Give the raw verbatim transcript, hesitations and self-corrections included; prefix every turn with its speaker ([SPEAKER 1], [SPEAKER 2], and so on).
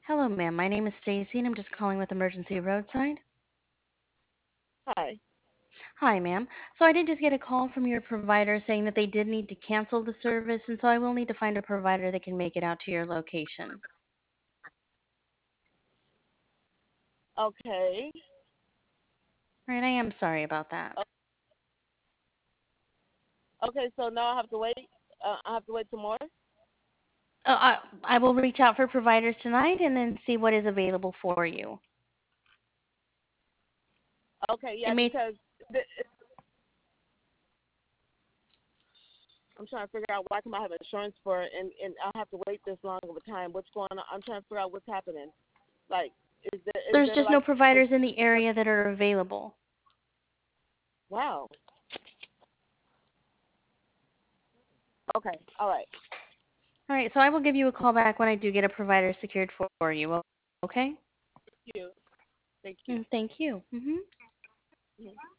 [SPEAKER 1] Hello, ma'am. My name is Stacy, and I'm just calling with Emergency Roadside.
[SPEAKER 2] Hi.
[SPEAKER 1] Hi, ma'am. So I did just get a call from your provider saying that they did need to cancel the service, and so I will need to find a provider that can make it out to your location.
[SPEAKER 2] Okay.
[SPEAKER 1] Right, I am sorry about that.
[SPEAKER 2] O- Okay, so now I have to wait. Uh, I have to wait some more.
[SPEAKER 1] Uh, I, I will reach out for providers tonight and then see what is available for you.
[SPEAKER 2] Okay,
[SPEAKER 1] It
[SPEAKER 2] yeah,
[SPEAKER 1] may
[SPEAKER 2] because th- I'm trying to figure out why come I have insurance for it and and I have to wait this long of a time. What's going on? I'm trying to figure out what's happening. Like, is there is
[SPEAKER 1] there's
[SPEAKER 2] there
[SPEAKER 1] just no
[SPEAKER 2] like a,
[SPEAKER 1] providers in the area that are available.
[SPEAKER 2] wow? Okay, all right.
[SPEAKER 1] All right, so I will give you a call back when I do get a provider secured for you. Okay?
[SPEAKER 2] Thank you. Thank you.
[SPEAKER 1] Mm, thank you. Mhm.
[SPEAKER 2] Mhm.